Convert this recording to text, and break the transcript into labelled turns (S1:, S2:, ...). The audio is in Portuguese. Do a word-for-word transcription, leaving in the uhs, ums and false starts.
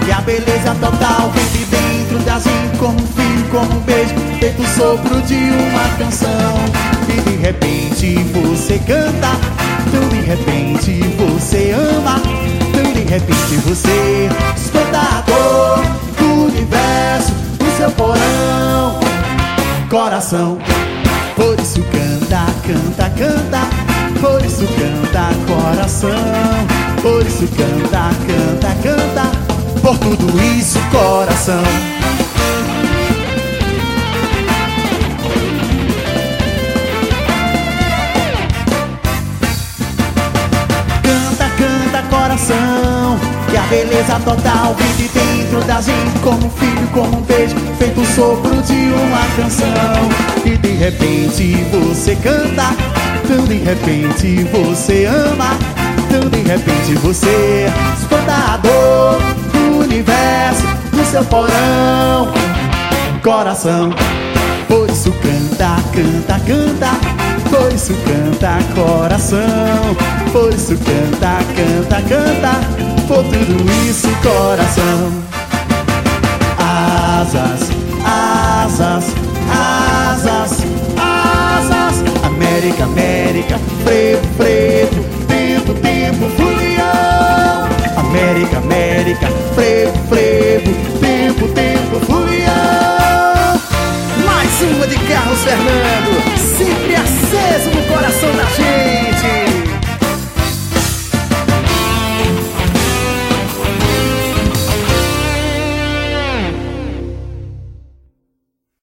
S1: E a beleza total vem de dentro da gente, como um fio, como um beijo, feito o sopro de uma canção. E de repente você canta, então de repente você ama, então de repente você escuta a dor do universo no seu porão, coração. Por isso canta, canta, canta, por isso canta, coração. Por isso canta, canta, canta, por tudo isso, coração. Canta, canta, coração, que a beleza total vem de dentro da gente, como um filho, como um beijo, feito o sopro de uma canção. E de repente você canta, então de repente você ama, então de repente você escuta a dor do universo no seu porão, coração. Por isso canta, canta, canta, por isso canta, coração. Por isso canta, canta, canta, por tudo isso, coração. Asas, asas, asas, asas. América, América, frevo, frevo, tempo, tempo, folião. América, América, frevo, frevo, tempo, tempo, folião. Mais uma de Carlos Fernandes.